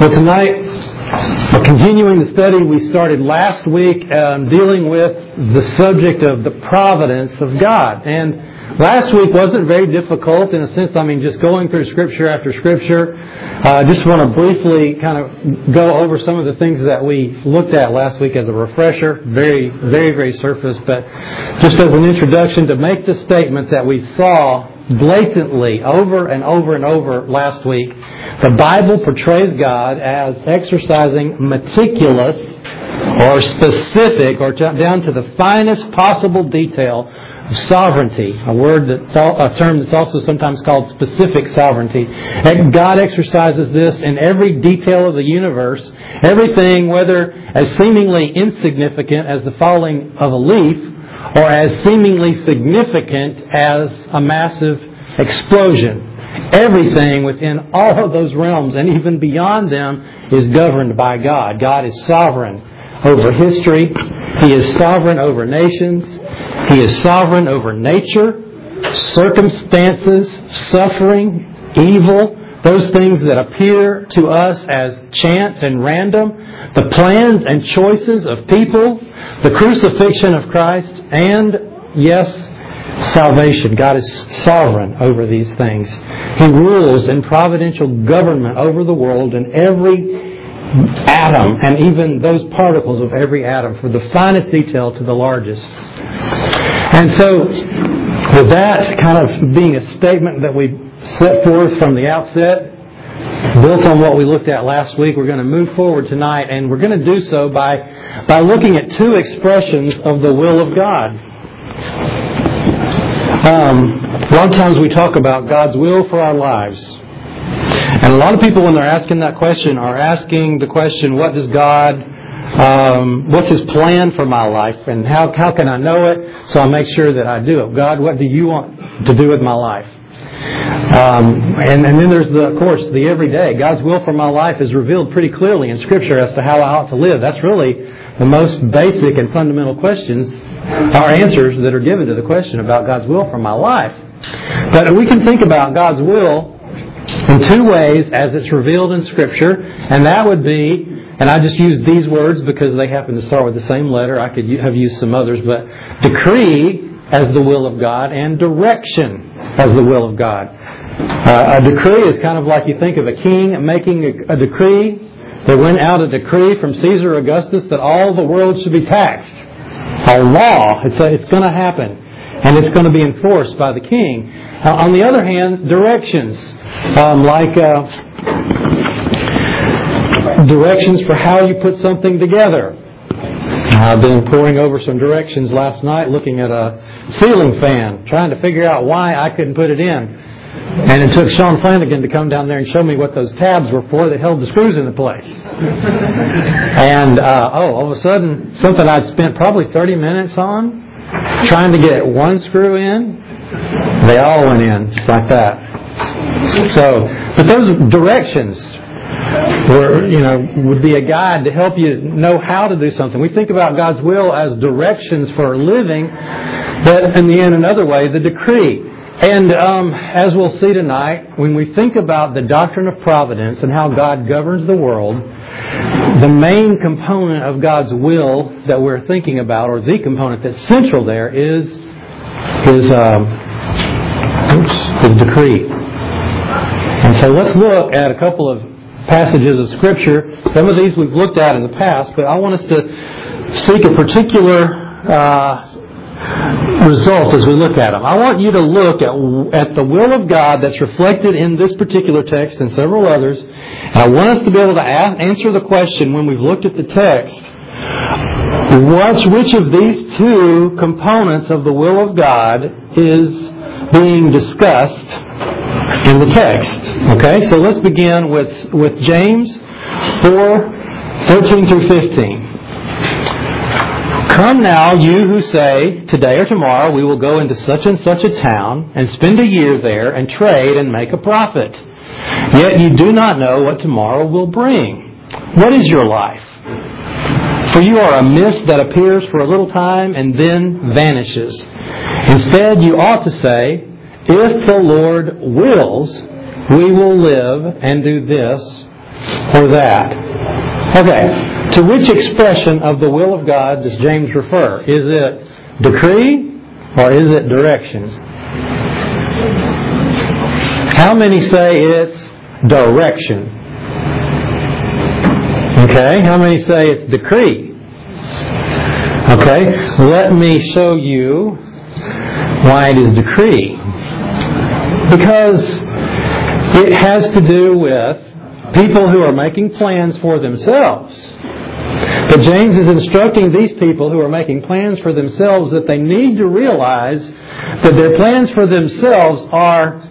Well, tonight, we're continuing the study we started last week dealing with the subject of the providence of God. And last week wasn't very difficult in a sense. Just going through Scripture after Scripture. I just want to briefly kind of go over some of the things that we looked at last week as a refresher. Very surface. But just as an introduction to make the statement that we saw blatantly over and over and over last week, the Bible portrays God as exercising meticulous or specific or down to the finest possible detail of sovereignty, a term that's also sometimes called specific sovereignty. And God exercises this in every detail of the universe, everything, whether as seemingly insignificant as the falling of a leaf, or as seemingly significant as a massive explosion. Everything within all of those realms and even beyond them is governed by God. God is sovereign over history. He is sovereign over nations. He is sovereign over nature, circumstances, suffering, evil, those things that appear to us as chance and random, the plans and choices of people, the crucifixion of Christ, and, yes, salvation. God is sovereign over these things. He rules in providential government over the world and every atom and even those particles of every atom, from the finest detail to the largest. And so, with that kind of being a statement that we set forth from the outset, built on what we looked at last week, we're going to move forward tonight, and we're going to do so by looking at two expressions of the will of God. A lot of times we talk about God's will for our lives. And a lot of people, when they're asking that question, are asking the question, what does God, what's His plan for my life? And how can I know it so I make sure that I do it? God, what do you want to do with my life? And then there's, of course, the everyday. God's will for my life is revealed pretty clearly in Scripture as to how I ought to live. That's really the most basic and fundamental questions, or answers that are given to the question about God's will for my life. But we can think about God's will in two ways as it's revealed in Scripture, and that would be, and I just use these words because they happen to start with the same letter. I could have used some others, but decree as the will of God and direction as the will of God. A decree is kind of like you think of a king making a decree. There went out a decree from Caesar Augustus that all the world should be taxed. A law. It's going to happen. And it's going to be enforced by the king. On the other hand, directions. Directions for how you put something together. I've been poring over some directions last night, looking at a ceiling fan, trying to figure out why I couldn't put it in. And it took Sean Flanagan to come down there and show me what those tabs were for that held the screws into place. And, all of a sudden, something I'd spent probably 30 minutes on, trying to get one screw in, they all went in, just like that. So, but those directions would be a guide to help you know how to do something. We think about God's will as directions for living, but in the end, another way, the decree. And as we'll see tonight, when we think about the doctrine of providence and how God governs the world, the main component of God's will that we're thinking about, or the component that's central there, is His decree. And so let's look at a couple of passages of Scripture. Some of these we've looked at in the past, but I want us to seek a particular result as we look at them. I want you to look at the will of God that's reflected in this particular text and several others. And I want us to be able to answer the question when we've looked at the text, which of these two components of the will of God is being discussed in the text. Okay, so let's begin with James 4:13 through 15. Come now, you who say, today or tomorrow we will go into such and such a town and spend a year there and trade and make a profit. Yet you do not know what tomorrow will bring. What is your life? For you are a mist that appears for a little time and then vanishes. Instead, you ought to say, if the Lord wills, we will live and do this or that. Okay, to which expression of the will of God does James refer? Is it decree or is it direction? How many say it's direction? Okay, how many say it's decree? Okay, let me show you why it is decree. Because it has to do with people who are making plans for themselves. But James is instructing these people who are making plans for themselves that they need to realize that their plans for themselves are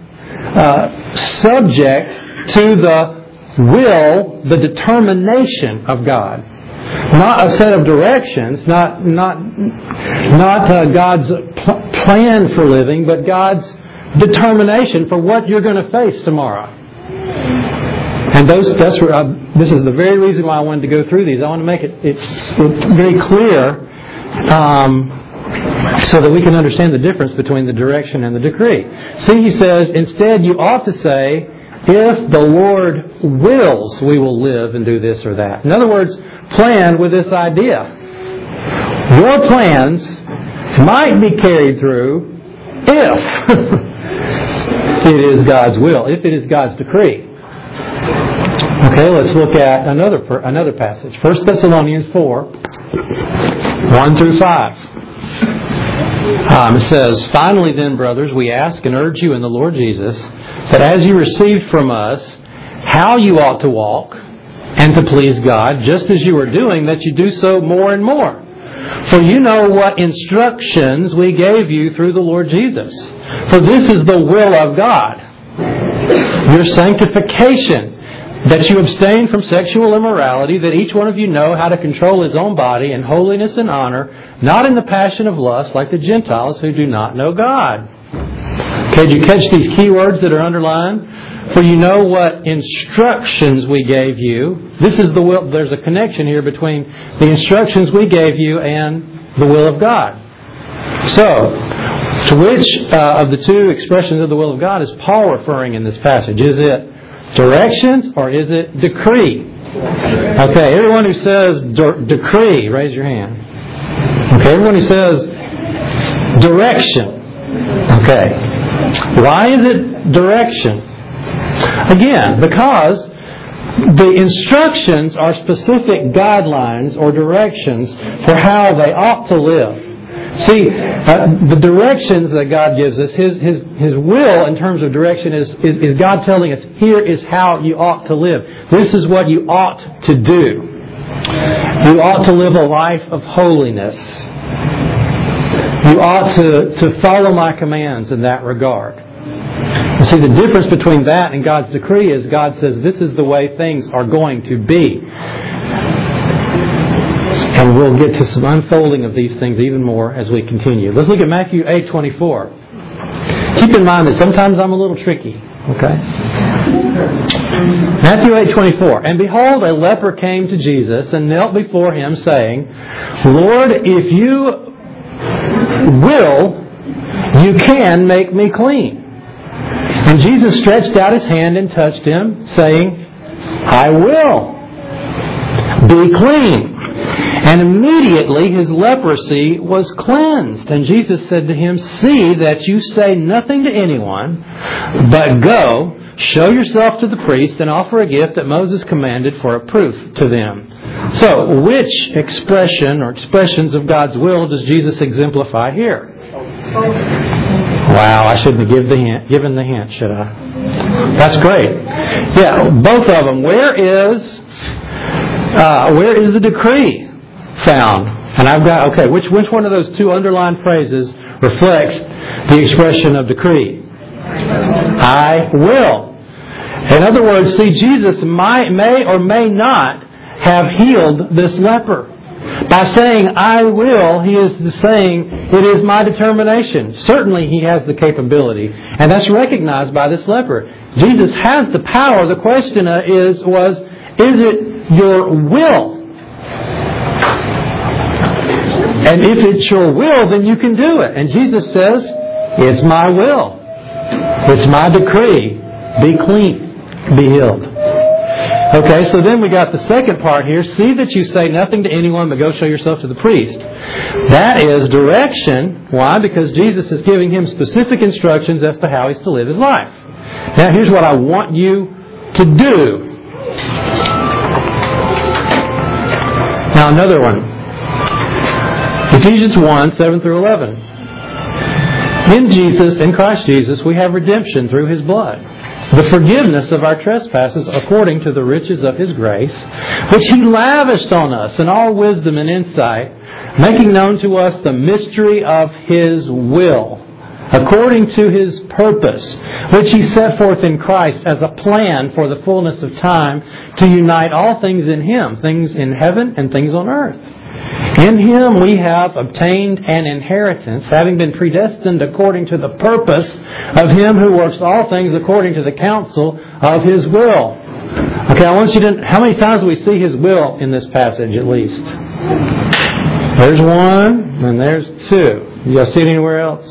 subject to the will, the determination of God. Not a set of directions, not God's plan for living, but God's determination for what you're going to face tomorrow. And that's where this is the very reason why I wanted to go through these. I want to make it very clear so that we can understand the difference between the direction and the decree. See, he says, instead you ought to say, if the Lord wills, we will live and do this or that. In other words, plan with this idea. Your plans might be carried through if it is God's will, if it is God's decree. Okay, let's look at another passage. 1 Thessalonians 4, 1 through 5. It says, finally then, brothers, we ask and urge you in the Lord Jesus, that as you received from us how you ought to walk and to please God, just as you are doing, that you do so more and more. For you know what instructions we gave you through the Lord Jesus. For this is the will of God, your sanctification, that you abstain from sexual immorality, that each one of you know how to control his own body in holiness and honor, not in the passion of lust like the Gentiles who do not know God. Okay, did you catch these key words that are underlined? For you know what instructions we gave you. This is the will. There's a connection here between the instructions we gave you and the will of God. So, to which of the two expressions of the will of God is Paul referring in this passage? Is it directions or is it decree? Okay, everyone who says decree, raise your hand. Okay, everyone who says direction. Okay. Why is it direction? Again, because the instructions are specific guidelines or directions for how they ought to live. See, the directions that God gives us, His will in terms of direction is God telling us, here is how you ought to live. This is what you ought to do. You ought to live a life of holiness. You ought to follow my commands in that regard. You see, the difference between that and God's decree is God says this is the way things are going to be. And we'll get to some unfolding of these things even more as we continue. Let's look at Matthew 8:24. Keep in mind that sometimes I'm a little tricky. Okay? Matthew 8:24. And behold, a leper came to Jesus and knelt before him, saying, Lord, if you will, you can make me clean. And Jesus stretched out his hand and touched him, saying, I will. Be clean. And immediately his leprosy was cleansed. And Jesus said to him, see that you say nothing to anyone, but go, show yourself to the priest, and offer a gift that Moses commanded for a proof to them. So, which expression or expressions of God's will does Jesus exemplify here? Wow, I shouldn't have given the hint, should I? That's great. Yeah, both of them. Where is the decree found? And I've got, okay, which one of those two underlined phrases reflects the expression of decree? I will. In other words, see, Jesus may or may not have healed this leper. By saying, I will, he is saying, it is my determination. Certainly he has the capability. And that's recognized by this leper. Jesus has the power. The question is it your will? And if it's your will, then you can do it. And Jesus says, it's my will. It's my decree. Be clean. Be healed. Okay, so then we got the second part here. See that you say nothing to anyone, but go show yourself to the priest. That is direction. Why? Because Jesus is giving him specific instructions as to how he's to live his life. Now, here's what I want you to do. Now, another one. Ephesians 1, 7 through 11. In Jesus, in Christ Jesus, we have redemption through His blood, the forgiveness of our trespasses according to the riches of His grace, which He lavished on us in all wisdom and insight, making known to us the mystery of His will, according to His purpose, which He set forth in Christ as a plan for the fullness of time to unite all things in Him, things in heaven and things on earth. In Him we have obtained an inheritance, having been predestined according to the purpose of Him who works all things according to the counsel of His will. Okay, I want you to... How many times do we see His will in this passage at least? There's one, and there's two. You guys see it anywhere else?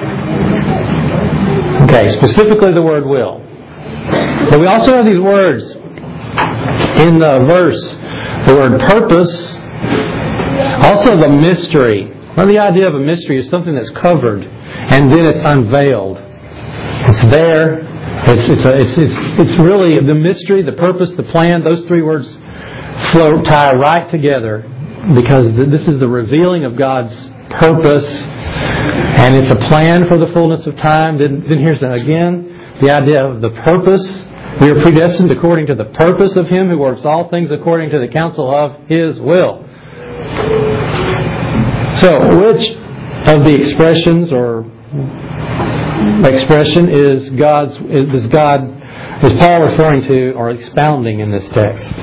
Okay, specifically the word will. But we also have these words in the verse. The word purpose. Also the mystery. Well, the idea of a mystery is something that's covered and then it's unveiled. It's there. It's really the mystery, the purpose, the plan. Those three words tie right together because this is the revealing of God's purpose, and it's a plan for the fullness of time. Then here's that again, the idea of the purpose. We are predestined according to the purpose of Him who works all things according to the counsel of His will. So, which of the expressions or expression is Paul referring to or expounding in this text?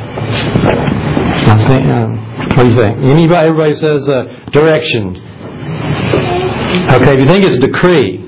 What do you think? Everybody says direction. Okay, if you think it's decree,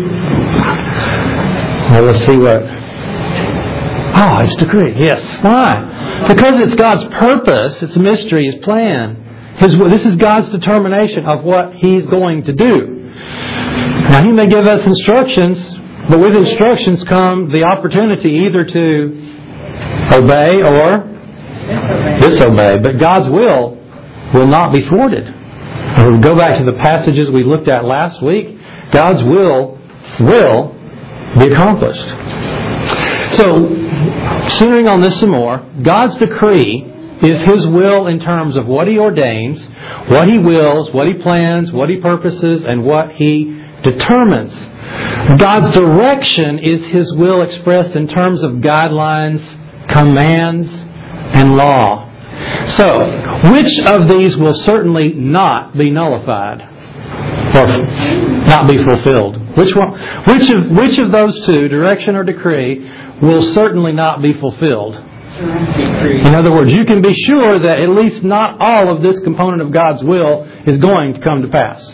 well, let's see what. Oh, it's decree. Yes. Why? Because it's God's purpose. It's a mystery. His plan. This is God's determination of what He's going to do. Now, He may give us instructions, but with instructions come the opportunity either to obey or disobey. But God's will not be thwarted. And we go back to the passages we looked at last week. God's will be accomplished. So, centering on this some more, God's decree is His will in terms of what He ordains, what He wills, what He plans, what He purposes, and what He determines. God's direction is His will expressed in terms of guidelines, commands, and law. So, which of these will certainly not be nullified or not be fulfilled? Which of those two, direction or decree, will certainly not be fulfilled? In other words, you can be sure that at least not all of this component of God's will is going to come to pass.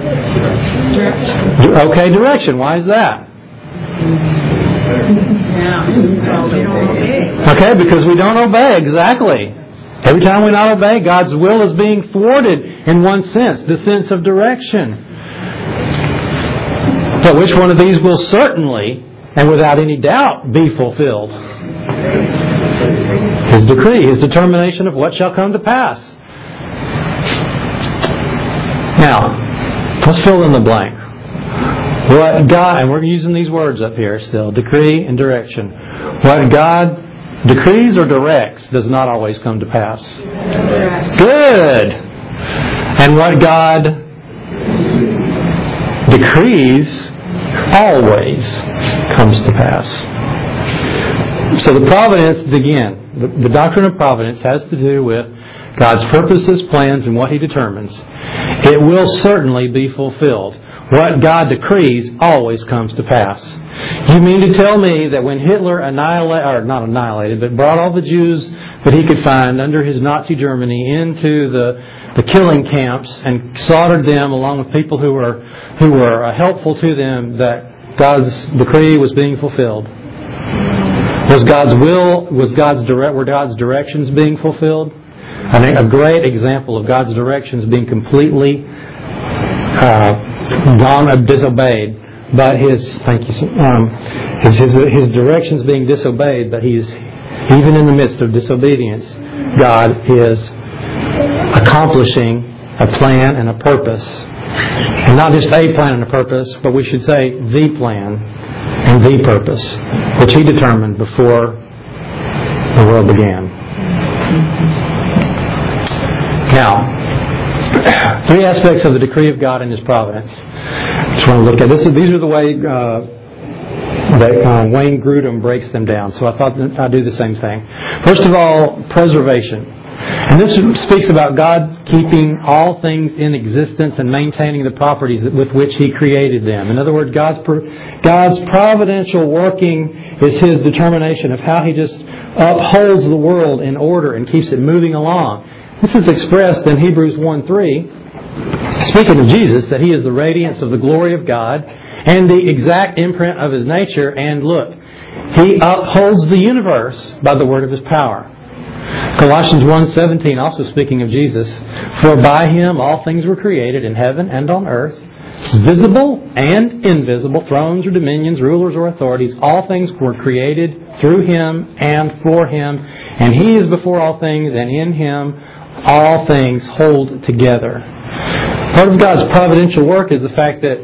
Okay, direction. Why is that? Okay, because we don't obey. Exactly. Every time we not obey, God's will is being thwarted in one sense, the sense of direction. So which one of these will certainly, and without any doubt, be fulfilled? His decree, His determination of what shall come to pass. Now, let's fill in the blank. What God, and we're using these words up here still, decree and direction. What God decrees or directs does not always come to pass. Good. And what God decrees always comes to pass. So the providence, again, the doctrine of providence has to do with God's purposes, plans, and what He determines. It will certainly be fulfilled. What God decrees always comes to pass. You mean to tell me that when Hitler brought all the Jews that he could find under his Nazi Germany into the killing camps and slaughtered them along with people who were helpful to them, that God's decree was being fulfilled? Was God's will, were God's directions being fulfilled? I think a great example of God's directions being completely disobeyed, but His directions being disobeyed, but He's even in the midst of disobedience, God is accomplishing a plan and a purpose. And not just a plan and a purpose, but we should say the plan and the purpose, which He determined before the world began. Now, three aspects of the decree of God and His providence. I just want to look at this. These are the way that Wayne Grudem breaks them down. So I thought I'd do the same thing. First of all, preservation. And this speaks about God keeping all things in existence and maintaining the properties with which He created them. In other words, God's providential working is His determination of how He just upholds the world in order and keeps it moving along. This is expressed in Hebrews 1:3, speaking of Jesus, that He is the radiance of the glory of God and the exact imprint of His nature. And look, He upholds the universe by the word of His power. Colossians 1:17, also speaking of Jesus, for by Him all things were created in heaven and on earth, visible and invisible, thrones or dominions, rulers or authorities. All things were created through Him and for Him, and He is before all things, and in Him all things hold together. Part of God's providential work is the fact that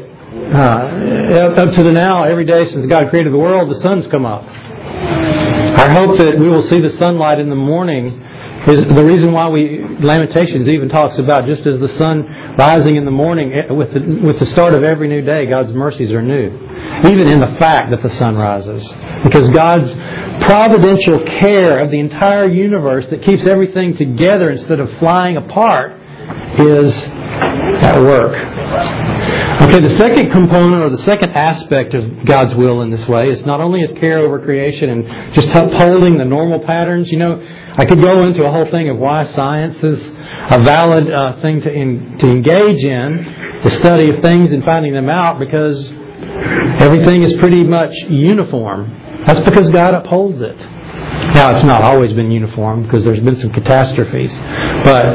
up to the now, every day since God created the world, the sun's come up. Our hope that we will see the sunlight in the morning is the reason why Lamentations even talks about, just as the sun rising in the morning, with the start of every new day, God's mercies are new. Even in the fact that the sun rises. Because God's providential care of the entire universe that keeps everything together instead of flying apart is at work. Okay, the second component or the second aspect of God's will in this way is not only His care over creation and just upholding the normal patterns. You know, I could go into a whole thing of why science is a valid thing to engage in, the study of things and finding them out, because everything is pretty much uniform. That's because God upholds it. Now, it's not always been uniform because there's been some catastrophes. But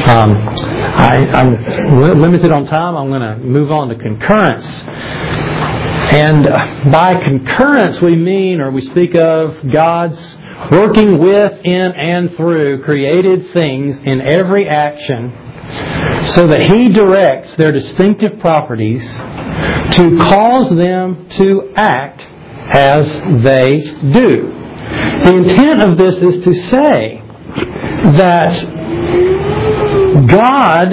I'm limited on time. I'm going to move on to concurrence. And by concurrence we mean, or we speak of, God's working with, in, and through created things in every action so that He directs their distinctive properties to cause them to act as they do. The intent of this is to say that God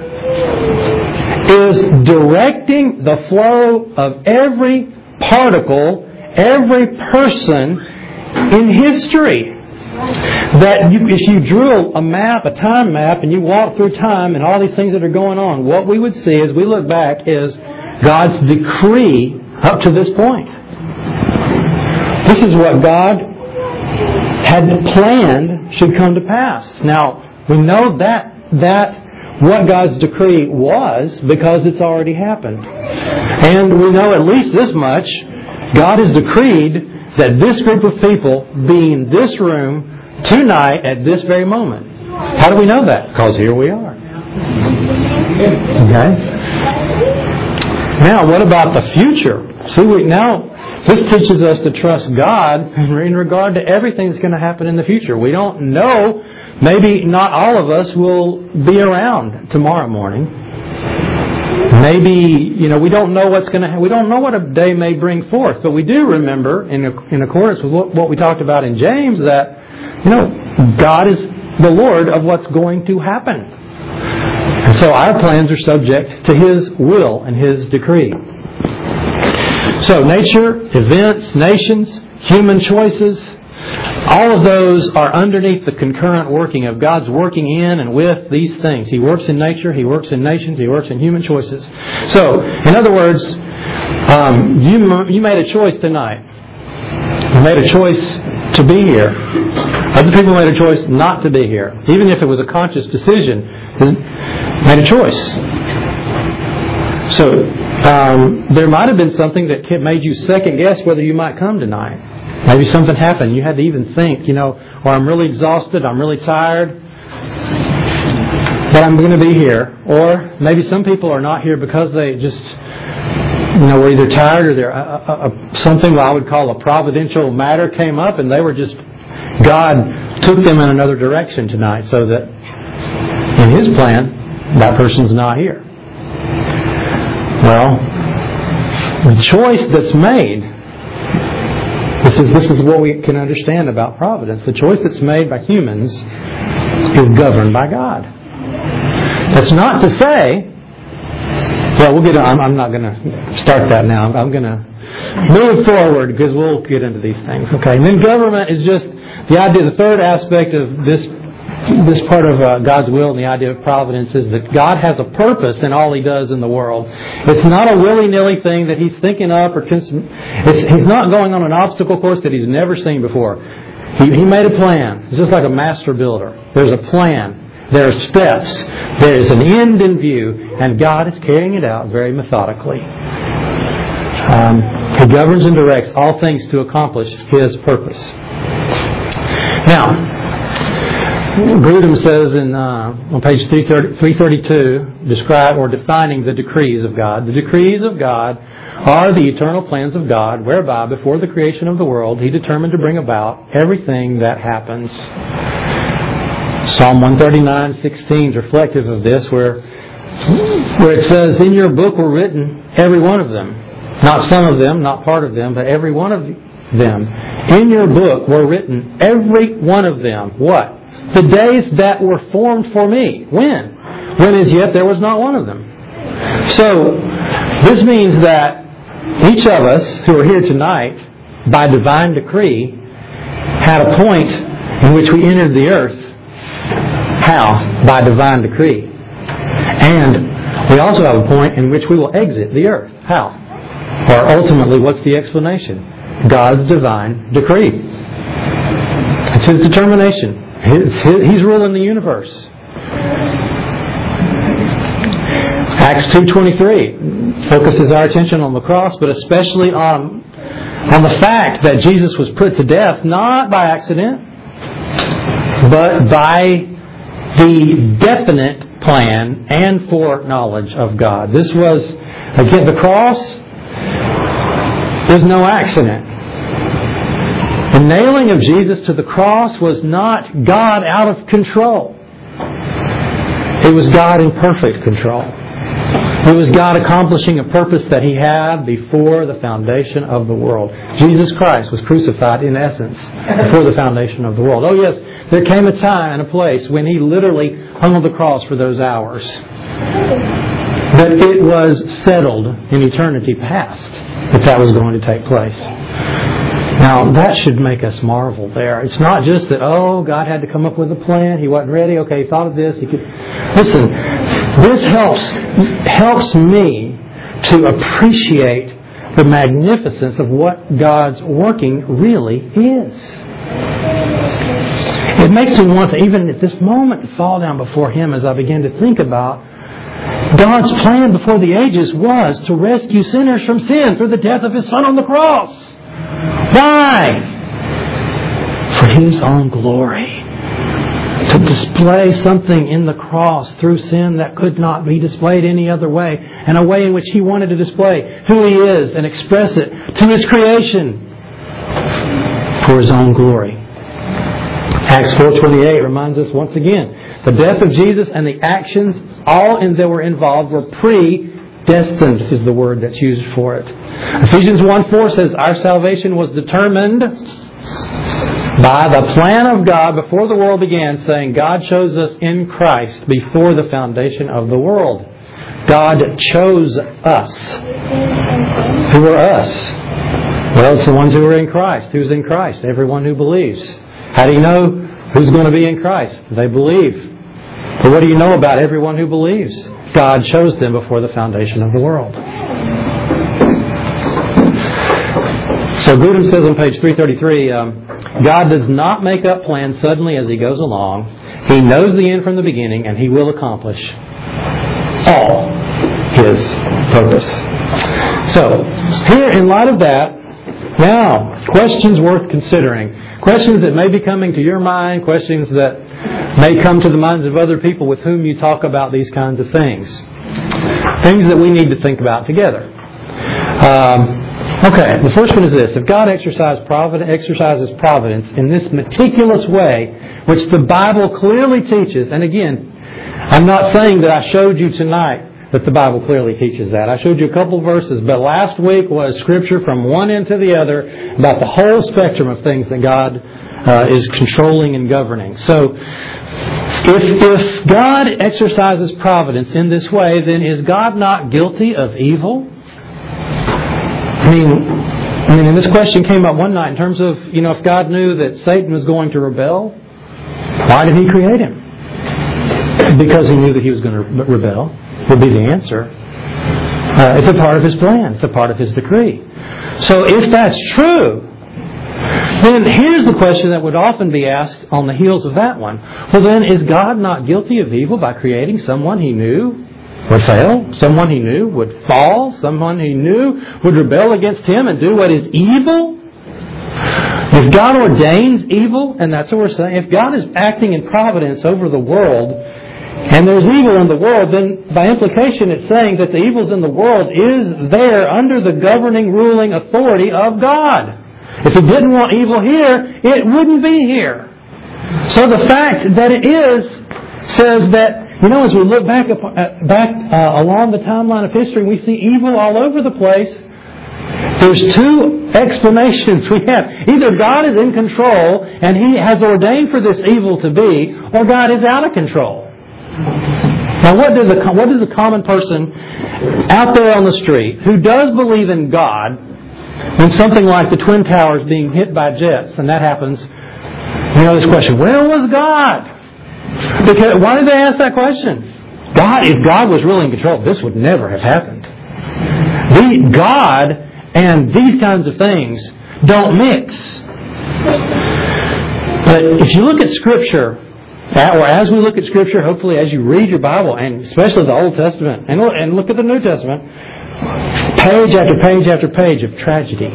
is directing the flow of every particle, every person in history. That if you drew a map, a time map, and you walk through time and all these things that are going on, what we would see as we look back is God's decree up to this point. This is what God had planned should come to pass. Now, we know that what God's decree was because it's already happened. And we know at least this much. God has decreed that this group of people be in this room tonight at this very moment. How do we know that? Because here we are. Okay? Now, what about the future? See, this teaches us to trust God in regard to everything that's going to happen in the future. We don't know. Maybe not all of us will be around tomorrow morning. Maybe, we don't know what's going to happen. We don't know what a day may bring forth. But we do remember, in accordance with what we talked about in James, that, God is the Lord of what's going to happen. And so our plans are subject to His will and His decree. So nature, events, nations, human choices, all of those are underneath the concurrent working of God's working in and with these things. He works in nature, He works in nations, He works in human choices. So, in other words, you made a choice tonight. You made a choice to be here. Other people made a choice not to be here. Even if it was a conscious decision, made a choice. So, there might have been something that made you second guess whether you might come tonight. Maybe something happened. You had to even think, or I'm really exhausted, I'm really tired, but I'm going to be here. Or maybe some people are not here because they just, were either tired or something I would call a providential matter came up and they were just God took them in another direction tonight so that in His plan, that person's not here. Well, the choice that's made, this is what we can understand about providence. The choice that's made by humans is governed by God. That's not to say, well, I'm not going to start that now. I'm going to move forward because we'll get into these things. Okay, and then government is just the idea. The third aspect of this part of God's will and the idea of providence is that God has a purpose in all He does in the world. It's not a willy-nilly thing that He's thinking up, He's not going on an obstacle course that He's never seen before. He made a plan. It's just like a master builder. There's a plan. There are steps. There is an end in view, and God is carrying it out very methodically. He governs and directs all things to accomplish His purpose. Now, Grudem says on page 332, defining the decrees of God. The decrees of God are the eternal plans of God, whereby before the creation of the world, He determined to bring about everything that happens. Psalm 139:16 is reflective of this, where it says, "In your book were written every one of them." Not some of them, not part of them, but every one of them. In your book were written every one of them. What? The days that were formed for me. When? When as yet there was not one of them. So, this means that each of us who are here tonight, by divine decree, had a point in which we entered the earth. How? By divine decree. And we also have a point in which we will exit the earth. How? Or ultimately, what's the explanation? God's divine decree. It's His determination. He's ruling the universe. Acts 2:23 focuses our attention on the cross, but especially on the fact that Jesus was put to death not by accident, but by the definite plan and foreknowledge of God. This was, again, the cross is no accident. The nailing of Jesus to the cross was not God out of control. It was God in perfect control. It was God accomplishing a purpose that He had before the foundation of the world. Jesus Christ was crucified in essence before the foundation of the world. Oh yes, there came a time and a place when He literally hung on the cross for those hours. But it was settled in eternity past that was going to take place. Now, that should make us marvel there. It's not just that, God had to come up with a plan. He wasn't ready. Okay, He thought of this. He could. Listen, this helps me to appreciate the magnificence of what God's working really is. It makes me want to, even at this moment, to fall down before Him as I begin to think about God's plan before the ages was to rescue sinners from sin through the death of His Son on the cross. Why? For His own glory. To display something in the cross through sin that could not be displayed any other way. And a way in which He wanted to display who He is and express it to His creation for His own glory. Acts 4:28 reminds us once again, the death of Jesus and the actions all that were involved were predestined, is the word that's used for it. Ephesians 1:4 says, our salvation was determined by the plan of God before the world began, saying, God chose us in Christ before the foundation of the world. God chose us. Who are us? Well, it's the ones who are in Christ. Who's in Christ? Everyone who believes. How do you know who's going to be in Christ? They believe. But what do you know about everyone who believes? God chose them before the foundation of the world. So Grudem says on page 333, God does not make up plans suddenly as He goes along. He knows the end from the beginning, and He will accomplish all His purpose. So, here, in light of that, now, questions worth considering. Questions that may be coming to your mind, questions that may come to the minds of other people with whom you talk about these kinds of things. Things that we need to think about together. Okay, the first one is this. If God exercises providence in this meticulous way, which the Bible clearly teaches, and again, I'm not saying that I showed you tonight that the Bible clearly teaches that. I showed you a couple verses, but last week was Scripture from one end to the other about the whole spectrum of things that God is controlling and governing. So, if God exercises providence in this way, then is God not guilty of evil? I mean, and this question came up one night in terms of, if God knew that Satan was going to rebel, why did He create him? Because He knew that he was going to rebel, would be the answer. It's a part of His plan. It's a part of His decree. So if that's true, then here's the question that would often be asked on the heels of that one. Well then, is God not guilty of evil by creating someone He knew would fail, someone He knew would fall, someone He knew would rebel against Him and do what is evil? If God ordains evil, and that's what we're saying, if God is acting in providence over the world, and there's evil in the world, then by implication it's saying that the evils in the world is there under the governing, ruling authority of God. If He didn't want evil here, it wouldn't be here. So the fact that it is says that, as we look back along the timeline of history, we see evil all over the place. There's two explanations we have. Either God is in control and He has ordained for this evil to be, or God is out of control. Now, what does the common person out there on the street who does believe in God, when something like the Twin Towers being hit by jets, and that happens, this question, where was God? Because, why did they ask that question? If God was really in control, this would never have happened. God and these kinds of things don't mix. But if you look at Scripture, or as we look at Scripture, hopefully as you read your Bible, and especially the Old Testament, and look at the New Testament, page after page after page of tragedy.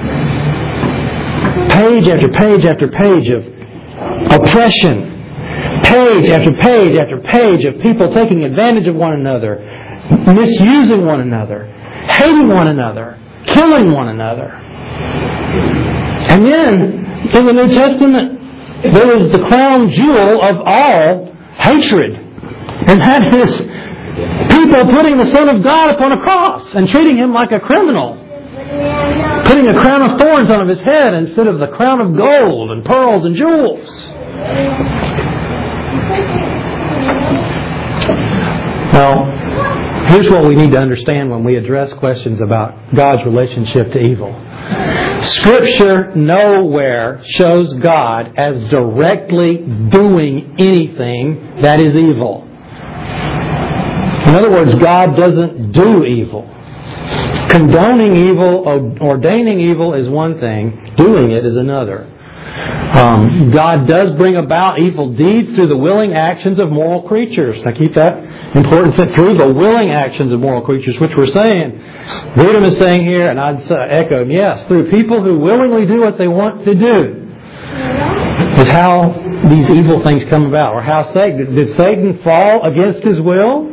Page after page after page of oppression. Page after page after page of people taking advantage of one another, misusing one another, hating one another, killing one another. And then, in the New Testament, there is the crown jewel of all hatred. And that is people putting the Son of God upon a cross and treating Him like a criminal. Putting a crown of thorns on His head instead of the crown of gold and pearls and jewels. Well, here's what we need to understand when we address questions about God's relationship to evil. Scripture nowhere shows God as directly doing anything that is evil. In other words, God doesn't do evil. Condoning evil, ordaining evil is one thing. Doing it is another. God does bring about evil deeds through the willing actions of moral creatures. Now keep that important through the willing actions of moral creatures, which we're saying. William is saying here, and I'd echo him, yes, through people who willingly do what they want to do is how these evil things come about. Or how did Satan fall against his will?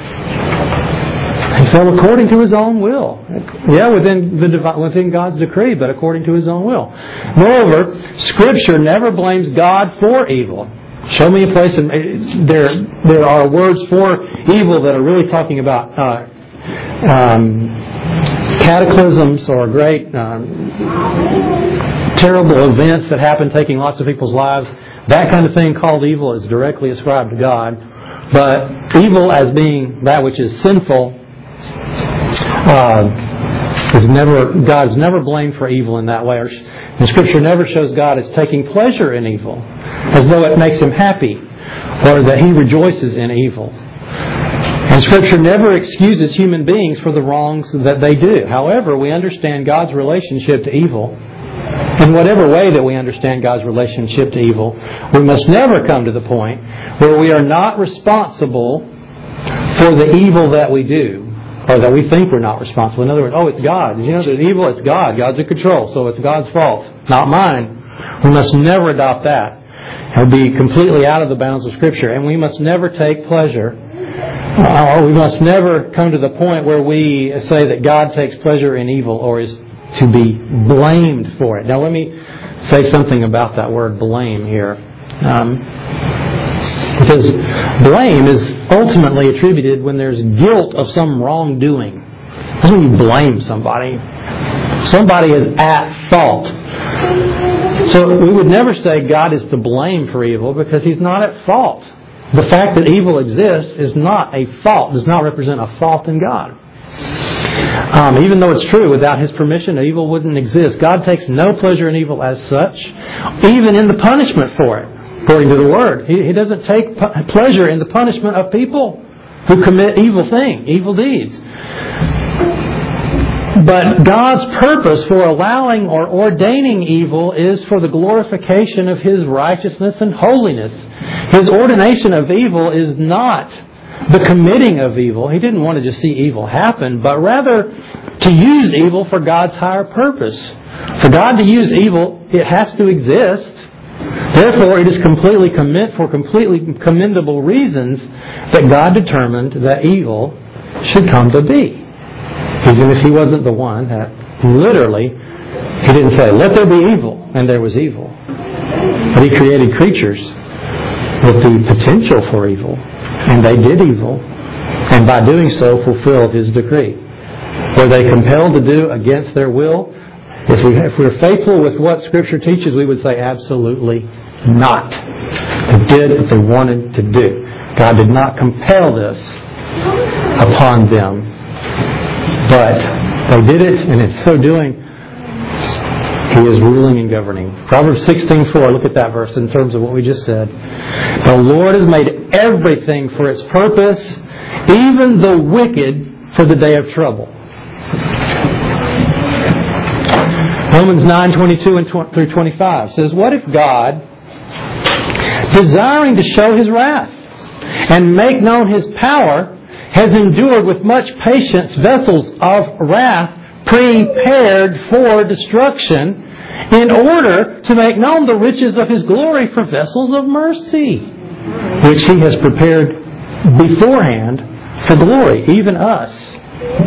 He fell according to his own will. Yeah, within God's decree, but according to his own will. Moreover, Scripture never blames God for evil. Show me a place, and there are words for evil that are really talking about cataclysms or great terrible events that happen, taking lots of people's lives. That kind of thing called evil is directly ascribed to God. But evil as being that which is sinful, God is never blamed for evil in that way. And Scripture never shows God as taking pleasure in evil, as though it makes Him happy, or that He rejoices in evil. And Scripture never excuses human beings for the wrongs that they do. However, we understand God's relationship to evil. In whatever way that we understand God's relationship to evil, we must never come to the point where we are not responsible for the evil that we do. Or that we think we're not responsible. In other words, it's God. There's evil, it's God. God's in control, so it's God's fault, not mine. We must never adopt that. It would be completely out of the bounds of Scripture. And we must never take pleasure, or we must never come to the point where we say that God takes pleasure in evil or is to be blamed for it. Now let me say something about that word blame here. Because blame is ultimately attributed when there's guilt of some wrongdoing. That's when you blame somebody. Somebody is at fault. So we would never say God is to blame for evil because He's not at fault. The fact that evil exists is not a fault, does not represent a fault in God. Even though it's true, without His permission, evil wouldn't exist. God takes no pleasure in evil as such, even in the punishment for it, according to the Word. He doesn't take pleasure in the punishment of people who commit evil deeds. But God's purpose for allowing or ordaining evil is for the glorification of His righteousness and holiness. His ordination of evil is not the committing of evil. He didn't want to just see evil happen, but rather to use evil for God's higher purpose. For God to use evil, it has to exist. Therefore, it is for completely commendable reasons that God determined that evil should come to be. Even if He wasn't the one that literally, He didn't say, let there be evil, and there was evil. But He created creatures with the potential for evil, and they did evil, and by doing so fulfilled His decree. Were they compelled to do against their will? If we're faithful with what Scripture teaches, we would say absolutely not. They did what they wanted to do. God did not compel this upon them. But they did it, and in so doing, He is ruling and governing. Proverbs 16:4, look at that verse in terms of what we just said. The Lord has made everything for its purpose, even the wicked for the day of trouble. Romans 9:22 through 25 says, what if God, desiring to show His wrath and make known His power, has endured with much patience vessels of wrath prepared for destruction, in order to make known the riches of His glory for vessels of mercy, which He has prepared beforehand for glory, even us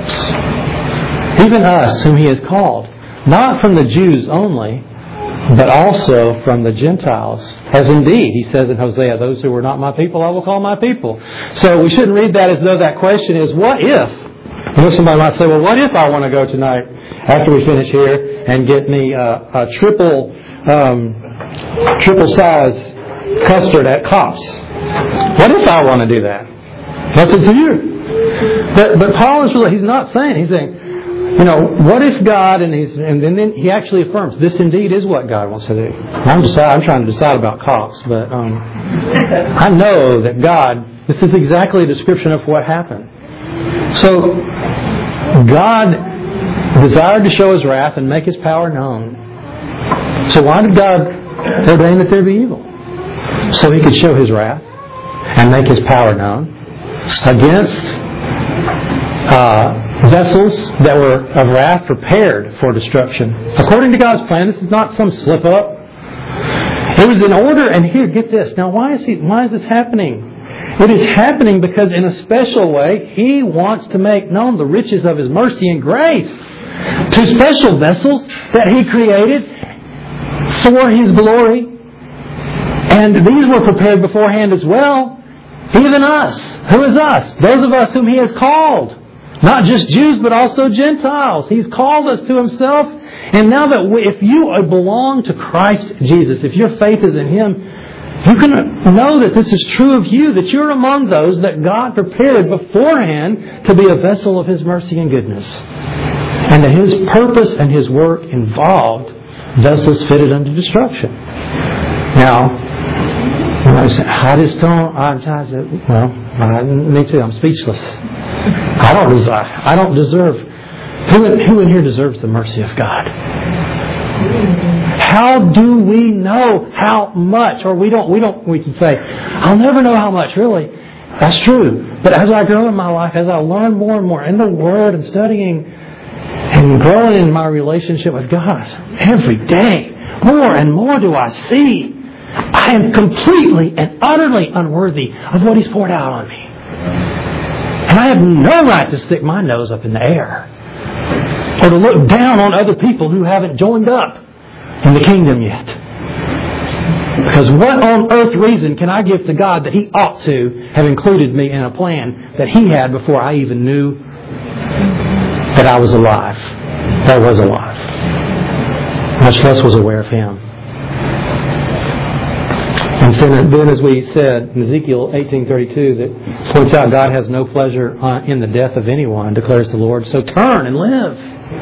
whom He has called, not from the Jews only, but also from the Gentiles. As indeed, He says in Hosea, those who were not my people, I will call my people. So we shouldn't read that as though that question is, what if? Somebody might say, well, what if I want to go tonight after we finish here and get me a triple size custard at Kopp's? What if I want to do that? That's up to you. But Paul is really, he's not saying, he's saying, what if God, and then he actually affirms, this indeed is what God wants to do. I'm trying to decide about Kopp's, but I know that God, this is exactly a description of what happened. So, God desired to show His wrath and make His power known. So why did God ordain that there be evil? So He could show His wrath and make His power known against vessels that were of wrath prepared for destruction. According to God's plan, this is not some slip up. It was in order, and here, get this. Now, why is this happening? It is happening because in a special way, He wants to make known the riches of His mercy and grace to special vessels that He created for His glory. And these were prepared beforehand as well. Even us. Who is us? Those of us whom He has called. Not just Jews, but also Gentiles. He's called us to Himself. And now that if you belong to Christ Jesus, if your faith is in Him, you can know that this is true of you, that you're among those that God prepared beforehand to be a vessel of His mercy and goodness. And that His purpose and His work involved vessels fitted unto destruction. Now, I just don't, me too, I'm speechless. I don't deserve, who in here deserves the mercy of God? How do we know how much? Or we can say, I'll never know how much, really. That's true. But as I grow in my life, as I learn more and more in the Word and studying and growing in my relationship with God, every day, more and more do I see I am completely and utterly unworthy of what He's poured out on me. And I have no right to stick my nose up in the air. or to look down on other people who haven't joined up in the kingdom yet. Because what on earth reason can I give to God that He ought to have included me in a plan that He had before I even knew that I was alive? That I was alive. Much less was aware of Him. And so then, as we said in Ezekiel 18:32, that points out God has no pleasure in the death of anyone, declares the Lord. So turn and live.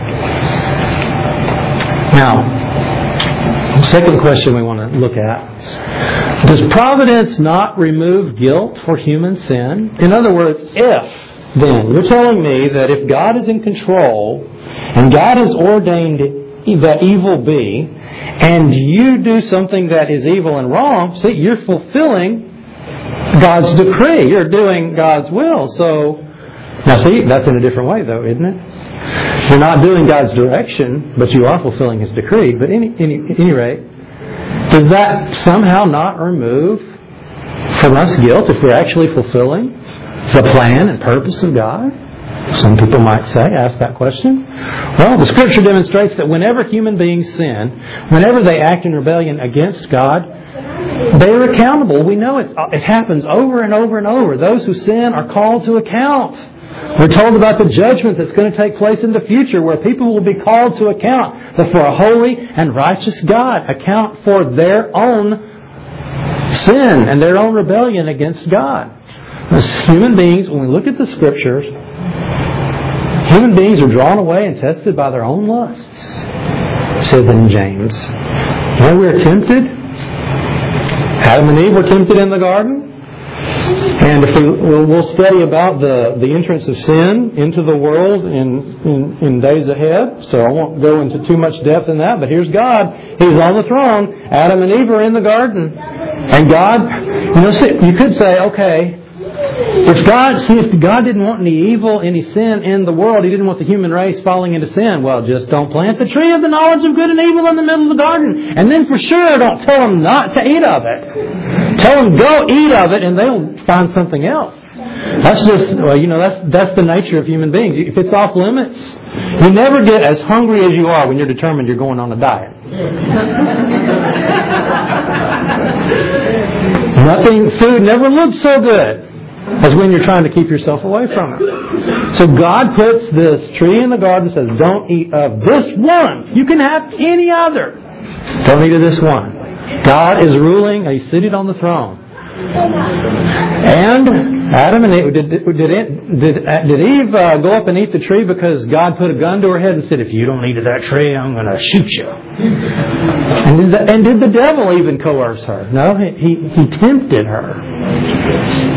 Now, the second question we want to look at: does providence not remove guilt for human sin? In other words, then you're telling me that if God is in control and God has ordained that evil be, and you do something that is evil and wrong, see, you're fulfilling God's decree. You're doing God's will. So, now see, that's in a different way though, isn't it? You're not doing God's direction, but you are fulfilling His decree. But at any rate, does that somehow not remove from us guilt if we're actually fulfilling the plan and purpose of God? Some people might ask that question. Well, the Scripture demonstrates that whenever human beings sin, whenever they act in rebellion against God, they are accountable. We know it happens over and over and over. Those who sin are called to account. We're told about the judgment that's going to take place in the future, where people will be called to account for a holy and righteous God, account for their own sin and their own rebellion against God. As human beings, when we look at the Scriptures, human beings are drawn away and tested by their own lusts, it says in James. When we are tempted, Adam and Eve were tempted in the garden. And if we'll study about the entrance of sin into the world in days ahead, so I won't go into too much depth in that, but here's God. He's on the throne. Adam and Eve are in the garden. And God, you could say, okay, if God didn't want any evil, any sin in the world, He didn't want the human race falling into sin, well, just don't plant the tree of the knowledge of good and evil in the middle of the garden. And then for sure, don't tell them not to eat of it. Tell them go eat of it and they'll find something else. That's just, that's the nature of human beings. If it's off limits, you never get as hungry as you are when you're determined you're going on a diet. Food never looks so good as when you're trying to keep yourself away from it. So God puts this tree in the garden and says, don't eat of this one. You can have any other. Don't eat of this one. God is ruling. He's seated on the throne. And Adam and Eve, did Eve go up and eat the tree because God put a gun to her head and said, if you don't eat of that tree, I'm going to shoot you? And did the devil even coerce her? No, he tempted her.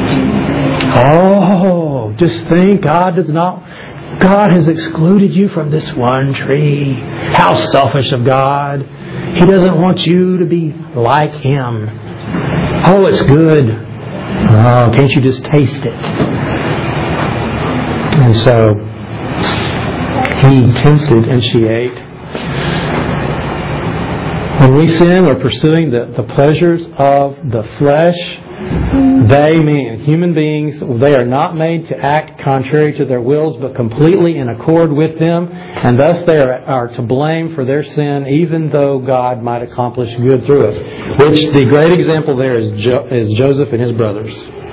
Oh, just think, God has excluded you from this one tree. How selfish of God. He doesn't want you to be like Him. Oh, it's good. Oh, can't you just taste it? And so He tasted and she ate. When we sin, we're pursuing the pleasures of the flesh. They, meaning human beings, they are not made to act contrary to their wills, but completely in accord with them. And thus they are to blame for their sin, even though God might accomplish good through it. Which the great example there is Joseph and his brothers.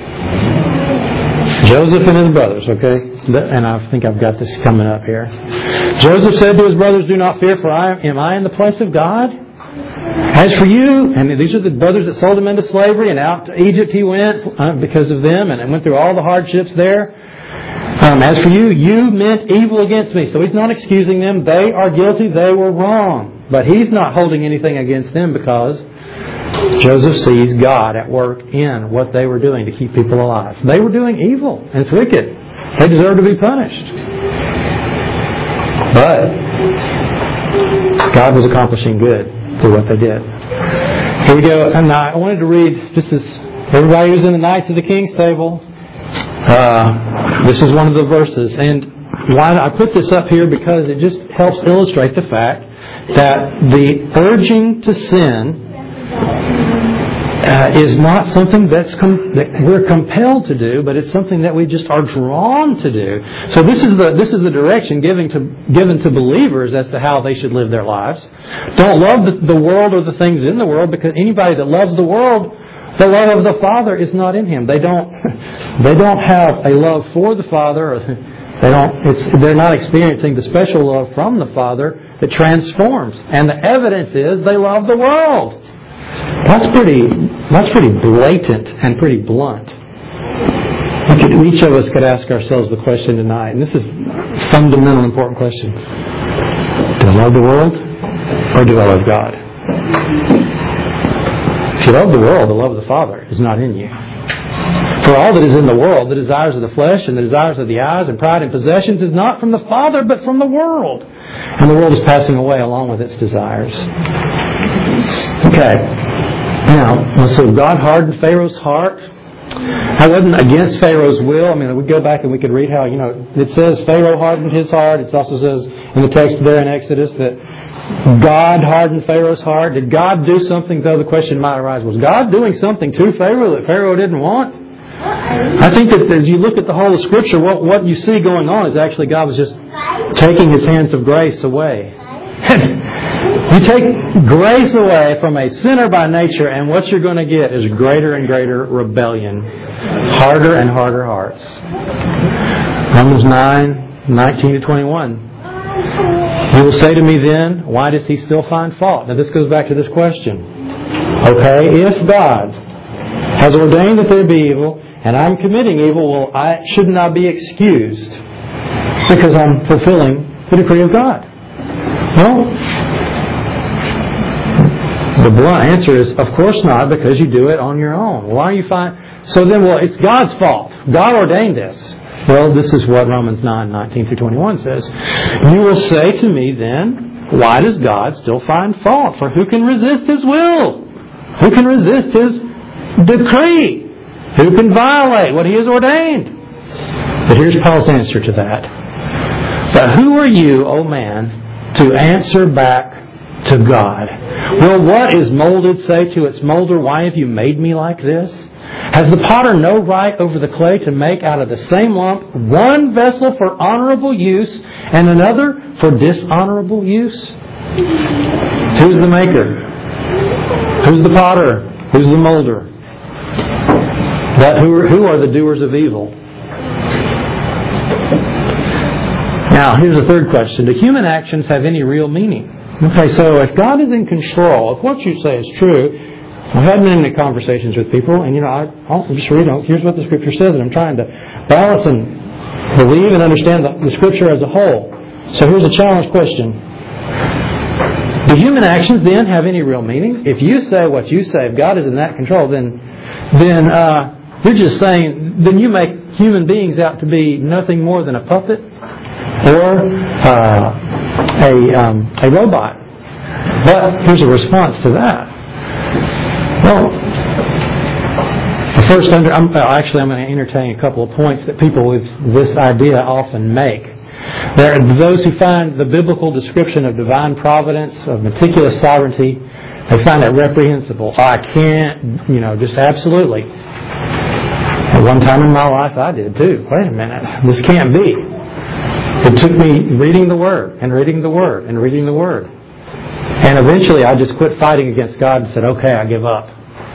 Joseph and his brothers, okay? And I think I've got this coming up here. Joseph said to his brothers, do not fear, for am I in the place of God? As for you, and these are the brothers that sold him into slavery, and out to Egypt he went because of them, and went through all the hardships there. As for you, you meant evil against me. So he's not excusing them. They are guilty. They were wrong. But he's not holding anything against them because Joseph sees God at work in what they were doing to keep people alive. They were doing evil, and it's wicked. They deserve to be punished. But God was accomplishing good through what they did. Here we go. And I wanted to read, this is everybody who's in the Knights of the King's Table. This is one of the verses. And why I put this up here, because it just helps illustrate the fact that the urging to sin is not something that we're compelled to do, but it's something that we just are drawn to do. So this is the direction given to believers as to how they should live their lives. Don't love the world or the things in the world, because anybody that loves the world, the love of the Father is not in him. They don't have a love for the Father, or they're not experiencing the special love from the Father that transforms. And the evidence is they love the world. That's pretty blatant and pretty blunt. Each of us could ask ourselves the question tonight, and this is a fundamental, important question. Do I love the world, or do I love God? If you love the world, the love of the Father is not in you. For all that is in the world, the desires of the flesh and the desires of the eyes and pride and possessions, is not from the Father, but from the world. And the world is passing away along with its desires. Okay. Now, so God hardened Pharaoh's heart. I wasn't against Pharaoh's will. I mean, we go back and we could read how, it says Pharaoh hardened his heart. It also says in the text there in Exodus that God hardened Pharaoh's heart. Did God do something, though? The question might arise, was God doing something to Pharaoh that Pharaoh didn't want? I think that as you look at the whole of Scripture, what you see going on is actually God was just taking His hands of grace away. You take grace away from a sinner by nature, and what you're going to get is greater and greater rebellion. Harder and harder hearts. Romans 9:19-21. You will say to me then, why does he still find fault? Now this goes back to this question. Okay, if God has ordained that there be evil, and I'm committing evil, well, shouldn't I be excused because I'm fulfilling the decree of God? Well, the blunt answer is, of course not, because you do it on your own. Why are you fine? So then, it's God's fault. God ordained this. Well, this is what Romans 9:19-21 says. You will say to me then, why does God still find fault? For who can resist His will? Who can resist His decree? Who can violate what He has ordained? But here's Paul's answer to that. But who are you, O man, to answer back to God? Will what is molded say to its molder, why have you made me like this? Has the potter no right over the clay to make out of the same lump one vessel for honorable use and another for dishonorable use? Who's the maker? Who's the potter? Who's the molder? But who are the doers of evil? Now, here's the third question. Do human actions have any real meaning? Okay, so if God is in control, if what you say is true, I've had many conversations with people, and I'll just read, here's what the Scripture says, and I'm trying to balance and believe and understand the Scripture as a whole. So here's a challenge question. Do human actions then have any real meaning? If you say what you say, if God is in that control, then you're just saying, then you make human beings out to be nothing more than a puppet or a robot. But here's a response to that. Well, first, I'm going to entertain a couple of points that people with this idea often make. There are those who find the biblical description of divine providence, of meticulous sovereignty, they find it reprehensible. I can't, just absolutely. At one time in my life, I did too. Wait a minute, this can't be. It took me reading the Word and reading the Word and reading the Word. And eventually I just quit fighting against God and said, okay, I give up.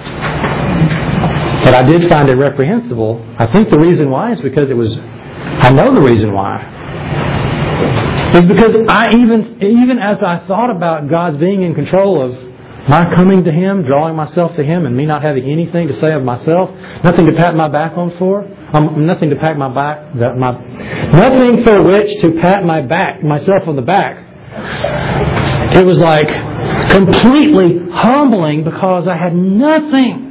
But I did find it reprehensible. I think the reason why is because I know the reason why. It's because even as I thought about God being in control of my coming to Him, drawing myself to Him, and me not having anything to say of myself, nothing to pat my back on for, nothing to pat my back, nothing for which to pat myself on the back. It was like completely humbling because I had nothing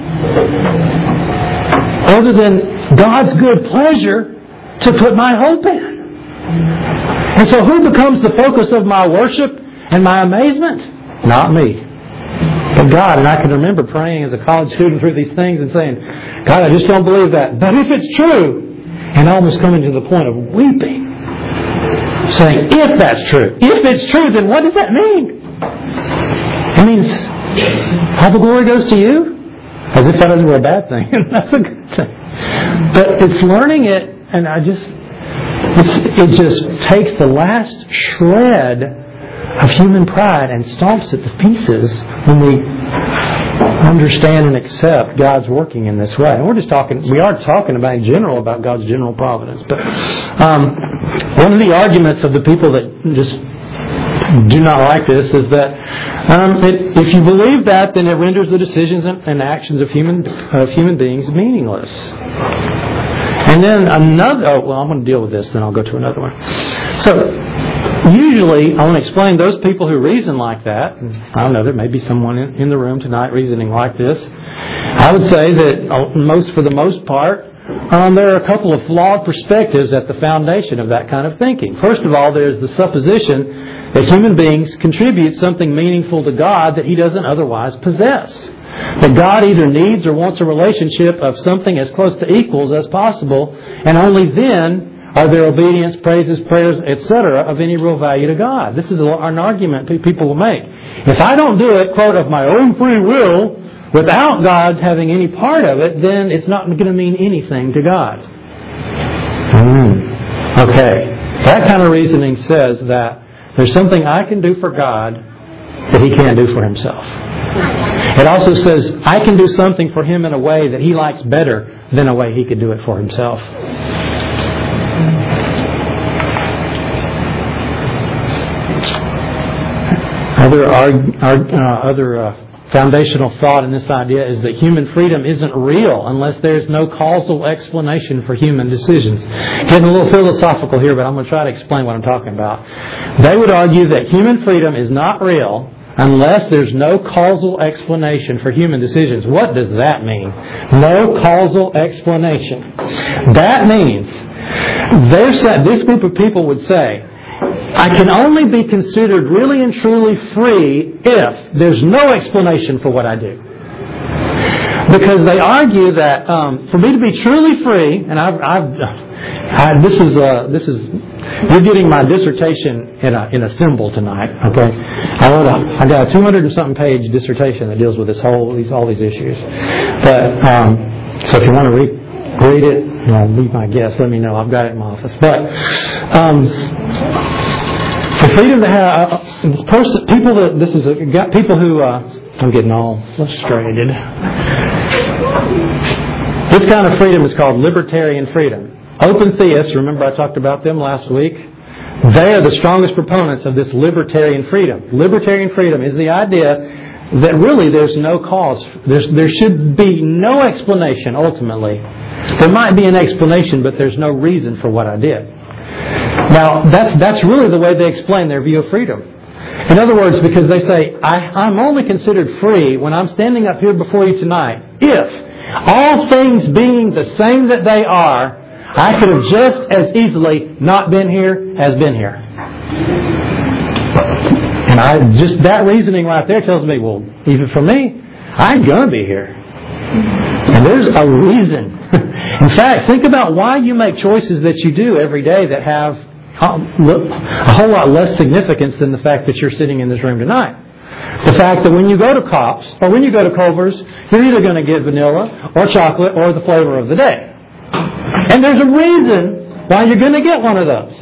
other than God's good pleasure to put my hope in. And so who becomes the focus of my worship and my amazement? Not me, but God. And I can remember praying as a college student through these things and saying, God, I just don't believe that. But if it's true, and almost coming to the point of weeping, saying, if that's true, if it's true, then what does that mean? It means all the glory goes to you? As if that isn't a bad thing. That's a good thing. But it's learning it, and it just takes the last shred of human pride and stomps it to pieces when we understand and accept God's working in this way. And we are talking about in general about God's general providence. But one of the arguments of the people that just do not like this is that if you believe that, then it renders the decisions and actions of human beings meaningless. And then I'm going to deal with this, then I'll go to another one. So, usually, I want to explain those people who reason like that. I don't know, there may be someone in the room tonight reasoning like this. I would say that for the most part, there are a couple of flawed perspectives at the foundation of that kind of thinking. First of all, there's the supposition that human beings contribute something meaningful to God that He doesn't otherwise possess. That God either needs or wants a relationship of something as close to equals as possible, and only then are their obedience, praises, prayers, etc. of any real value to God. This is an argument people will make. If I don't do it, quote, of my own free will, without God having any part of it, then it's not going to mean anything to God. Okay. That kind of reasoning says that there's something I can do for God that He can't do for Himself. It also says I can do something for Him in a way that He likes better than a way He could do it for Himself. Other foundational thought in this idea is that human freedom isn't real unless there's no causal explanation for human decisions. Getting a little philosophical here, but I'm going to try to explain what I'm talking about. They would argue that human freedom is not real unless there's no causal explanation for human decisions. What does that mean? No causal explanation. That means this group of people would say, I can only be considered really and truly free if there's no explanation for what I do. Because they argue that for me to be truly free, and you're getting my dissertation in a symbol tonight. Okay, I got a 200 and something page dissertation that deals with all these issues. But so if you want to read it, leave my guess. Let me know. I've got it in my office. But for freedom to have people who I'm getting all frustrated. This kind of freedom is called libertarian freedom. Open theists, remember I talked about them last week? They are the strongest proponents of this libertarian freedom. Libertarian freedom is the idea that really there's no cause. There should be no explanation ultimately. There might be an explanation, but there's no reason for what I did. Now, that's really the way they explain their view of freedom. In other words, because they say, I'm only considered free when I'm standing up here before you tonight if, all things being the same that they are, I could have just as easily not been here as been here. And that reasoning right there tells me, well, even for me, I'm going to be here. And there's a reason. In fact, think about why you make choices that you do every day that have a whole lot less significance than the fact that you're sitting in this room tonight. The fact that when you go to Kopp's or when you go to Culver's, you're either going to get vanilla or chocolate or the flavor of the day. And there's a reason why you're going to get one of those.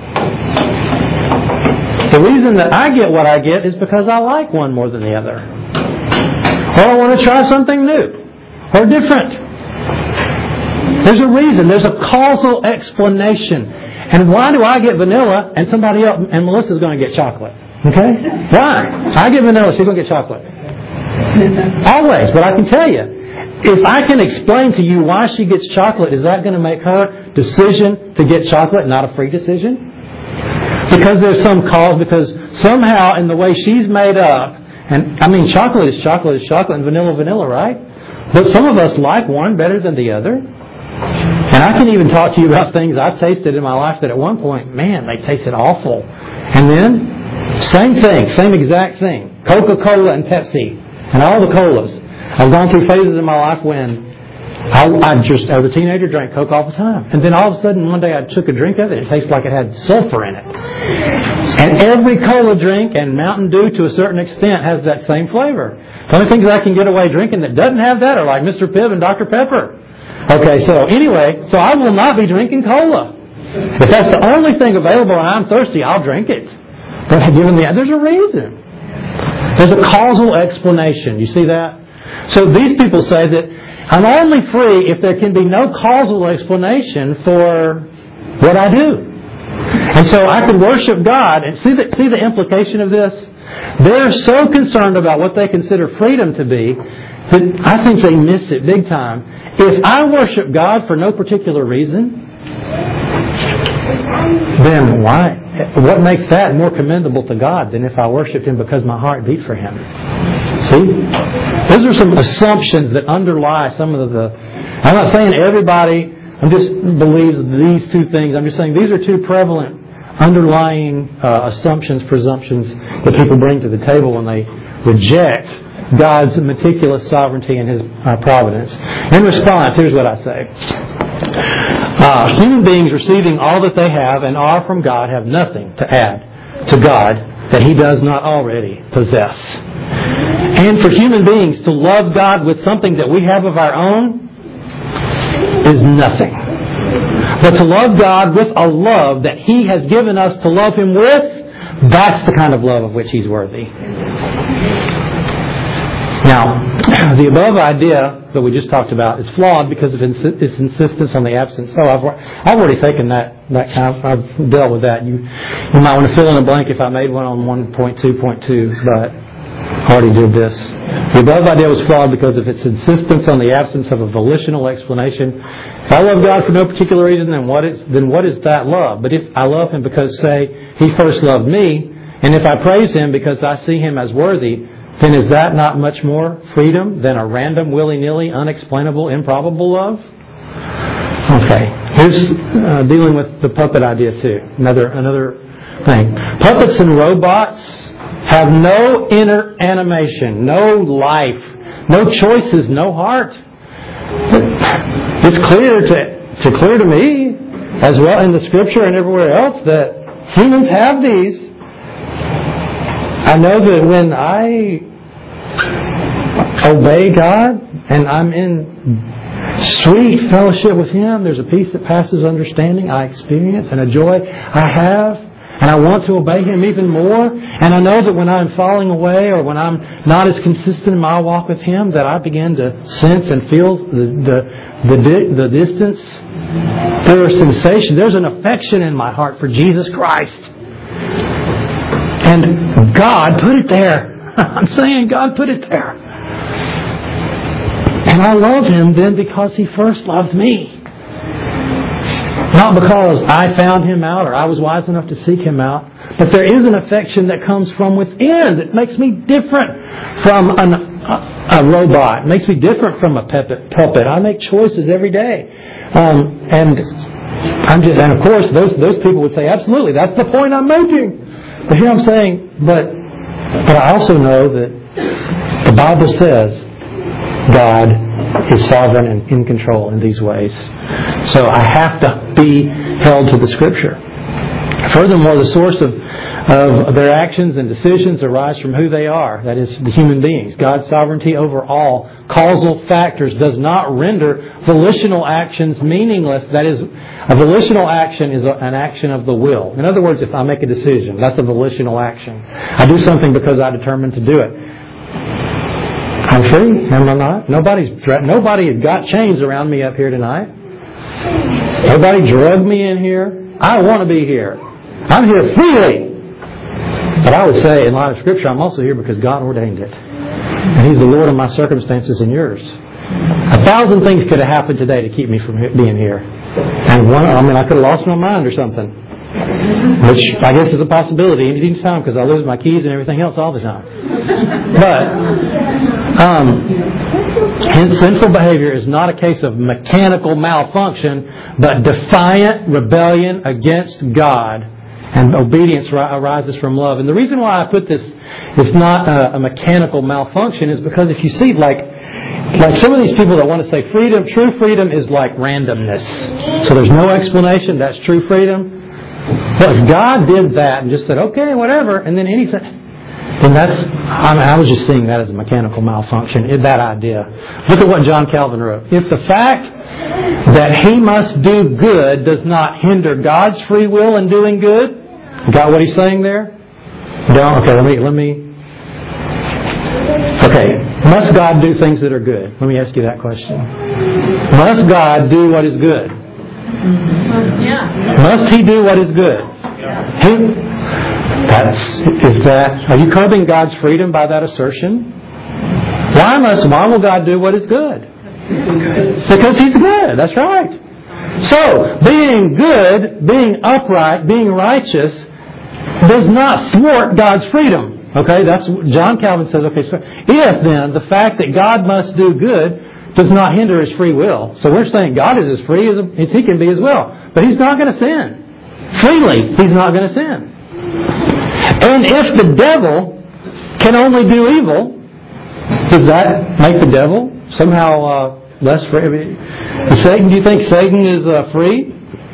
The reason that I get what I get is because I like one more than the other. Or I want to try something new or different. There's a reason. There's a causal explanation. And why do I get vanilla and somebody else, and Melissa's going to get chocolate? Okay? Why? I get vanilla, she's going to get chocolate. Always. But I can tell you, if I can explain to you why she gets chocolate, is that going to make her decision to get chocolate not a free decision? Because there's some cause, because somehow in the way she's made up, and I mean chocolate is chocolate and vanilla, right? But some of us like one better than the other. And I can even talk to you about things I've tasted in my life that at one point, man, they tasted awful. And then, same thing, same exact thing. Coca-Cola and Pepsi and all the colas. I've gone through phases in my life when I just, as a teenager, drank Coke all the time. And then all of a sudden, one day I took a drink of it. It tasted like it had sulfur in it. And every cola drink and Mountain Dew to a certain extent has that same flavor. The only things I can get away drinking that doesn't have that are like Mr. Pibb and Dr. Pepper. Okay, so anyway, so I will not be drinking cola. If that's the only thing available and I'm thirsty, I'll drink it. But there's a reason. There's a causal explanation. You see that? So these people say that I'm only free if there can be no causal explanation for what I do. And so I could worship God and see the implication of this. They're so concerned about what they consider freedom to be that I think they miss it big time. If I worship God for no particular reason, then what makes that more commendable to God than if I worshiped Him because my heart beat for Him? See? Those are some assumptions that underlie some of the... I'm not saying everybody believes these two things. I'm just saying these are two prevalent underlying assumptions, presumptions that people bring to the table when they reject God's meticulous sovereignty and His providence. In response, here's what I say. Human beings receiving all that they have and are from God have nothing to add to God that He does not already possess. And for human beings to love God with something that we have of our own is nothing. But to love God with a love that He has given us to love Him with, that's the kind of love of which He's worthy. Now, the above idea that we just talked about is flawed because of its insistence on the absence. So I've already taken that kind of, I've dealt with that. You might want to fill in a blank if I made one on 1.2.2, but I already did this. The above idea was flawed because of its insistence on the absence of a volitional explanation. If I love God for no particular reason, then what is that love? But if I love Him because, say, He first loved me, and if I praise Him because I see Him as worthy, then is that not much more freedom than a random, willy-nilly, unexplainable, improbable love? Okay. Here's dealing with the puppet idea too. Another thing. Puppets and robots have no inner animation, no life, no choices, no heart. It's clear to me, as well in the Scripture and everywhere else, that humans have these. I know that when I obey God and I'm in sweet fellowship with Him, there's a peace that passes understanding I experience and a joy I have, and I want to obey Him even more. And I know that when I'm falling away or when I'm not as consistent in my walk with Him, that I begin to sense and feel the distance. There's a sensation. There's an affection in my heart for Jesus Christ. And God put it there. I'm saying God put it there. And I love Him then because He first loved me. Not because I found Him out or I was wise enough to seek Him out. But there is an affection that comes from within that makes me different from a robot. It makes me different from a puppet. I make choices every day. And of course those people would say, absolutely, that's the point I'm making. But here I'm saying, but I also know that the Bible says God is sovereign and in control in these ways. So I have to be held to the Scripture. Furthermore, the source of their actions and decisions arise from who they are. That is, the human beings. God's sovereignty over all causal factors does not render volitional actions meaningless. That is, a volitional action is an action of the will. In other words, if I make a decision, that's a volitional action. I do something because I determined to do it. I'm free, am I not? Nobody has got chains around me up here tonight. Nobody drugged me in here. I want to be here. I'm here freely. But I would say, in light of Scripture, I'm also here because God ordained it. And He's the Lord of my circumstances and yours. 1,000 things could have happened today to keep me from being here. And I could have lost my mind or something. Which I guess is a possibility any time because I lose my keys and everything else all the time. But sinful behavior is not a case of mechanical malfunction, but defiant rebellion against God. And obedience arises from love. And the reason why I put this, it's not a mechanical malfunction, is because if you see, like some of these people that want to say freedom, true freedom is like randomness. So there's no explanation. That's true freedom. Well, if God did that and just said, okay, whatever, and then anything, then I was just seeing that as a mechanical malfunction, that idea. Look at what John Calvin wrote. If the fact that he must do good does not hinder God's free will in doing good, you got what he's saying there? Okay, let me. Okay, must God do things that are good? Let me ask you that question. Must God do what is good? Yeah. Must He do what is good? Are you curbing God's freedom by that assertion? Why will God do what is good? Because He's good. That's right. So, being good, being upright, being righteous does not thwart God's freedom. Okay, that's John Calvin says. Okay, so if then the fact that God must do good does not hinder His free will, so we're saying God is as free as He can be as well, but He's not going to sin freely. He's not going to sin. And if the devil can only do evil, does that make the devil somehow less free? Do you think Satan is free?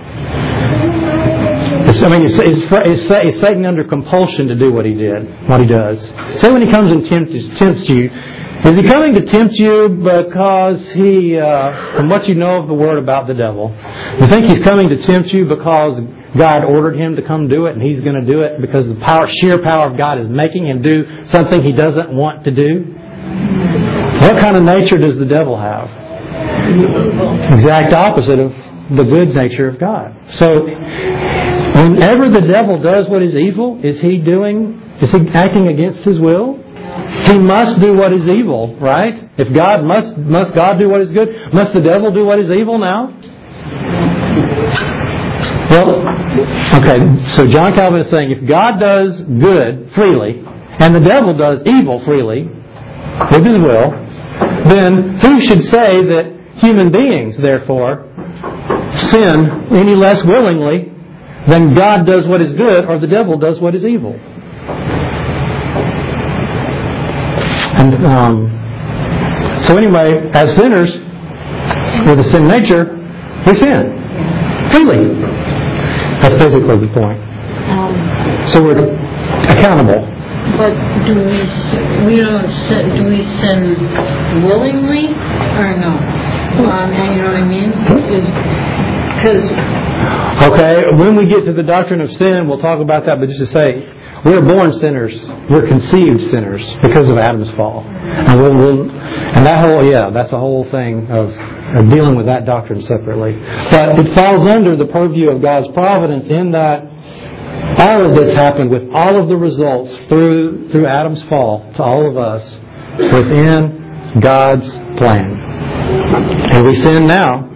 Is Satan under compulsion to do what he does? Say when he comes and tempts you, is he coming to tempt you because from what you know of the Word about the devil, you think he's coming to tempt you because God ordered him to come do it and he's going to do it because the sheer power of God is making him do something he doesn't want to do? What kind of nature does the devil have? Exact opposite of the good nature of God. So, whenever the devil does what is evil, is he acting against his will? He must do what is evil, right? If God must God do what is good? Must the devil do what is evil now? Well, okay, so John Calvin is saying if God does good freely and the devil does evil freely with his will, then who should say that human beings, therefore, sin any less willingly than God does what is good or the devil does what is evil? And so anyway, as sinners with a sin nature, we sin freely. That's basically the point. So we're accountable. But do we sin willingly or no? You know what I mean? Okay, when we get to the doctrine of sin, we'll talk about that. But just to say, we're born sinners. We're conceived sinners because of Adam's fall, and that's a whole thing of dealing with that doctrine separately. But it falls under the purview of God's providence in that all of this happened with all of the results through Adam's fall to all of us within God's plan. And we sin now.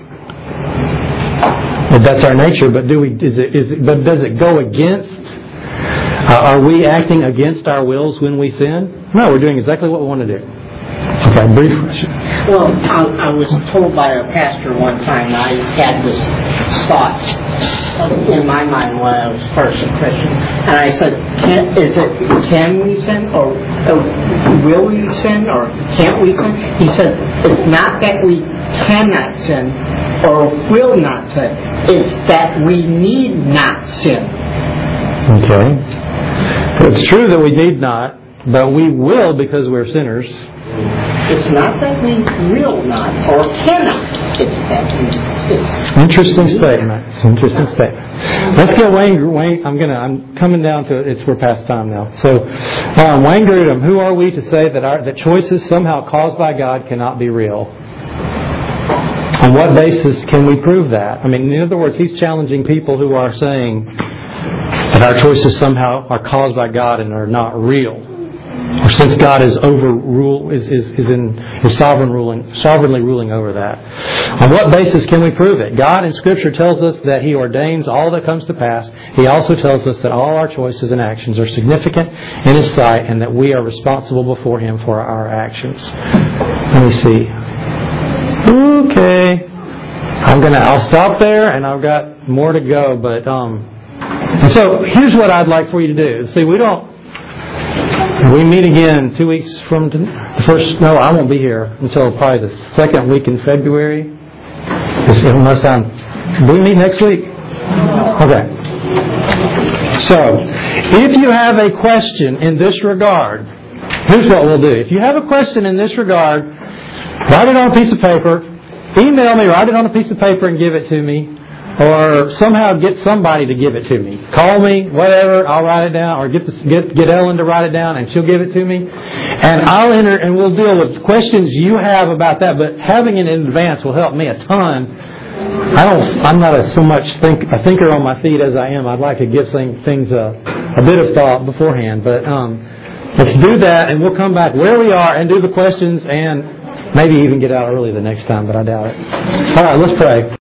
That's our nature, but does it go against? Are we acting against our wills when we sin? No, we're doing exactly what we want to do. Okay, brief question. Well, I was told by a pastor one time, I had this thought in my mind when I was first a Christian, and I said, can we sin, or will we sin, or can't we sin? He said, it's not that we cannot sin or will not sin, it's that we need not sin. Okay. It's true that we need not, but we will because we're sinners. It's not that we will not or cannot. It's that we. Interesting statement. Let's get Wayne. I'm coming down to it. We're past time now. So, Wayne Grudem, who are we to say that choices somehow caused by God cannot be real? On what basis can we prove that? I mean, in other words, he's challenging people who are saying that our choices somehow are caused by God and are not real. Or since God is sovereignly ruling over that. On what basis can we prove it? God in Scripture tells us that He ordains all that comes to pass. He also tells us that all our choices and actions are significant in His sight and that we are responsible before Him for our actions. Let me see. Okay. I'll stop there, and I've got more to go, but and so here's what I'd like for you to do. See, we meet again 2 weeks from the first. No, I won't be here until probably the second week in February. Unless do we meet next week? Okay. So, if you have a question in this regard, here's what we'll do. If you have a question in this regard, write it on a piece of paper, email me, write it on a piece of paper and give it to me, or somehow get somebody to give it to me. Call me, whatever, I'll write it down, or get Ellen to write it down and she'll give it to me. And I'll enter and we'll deal with questions you have about that, but having it in advance will help me a ton. I'm not so much a thinker on my feet as I am. I'd like to give things a bit of thought beforehand, but let's do that and we'll come back where we are and do the questions and maybe even get out early the next time, but I doubt it. All right, let's pray.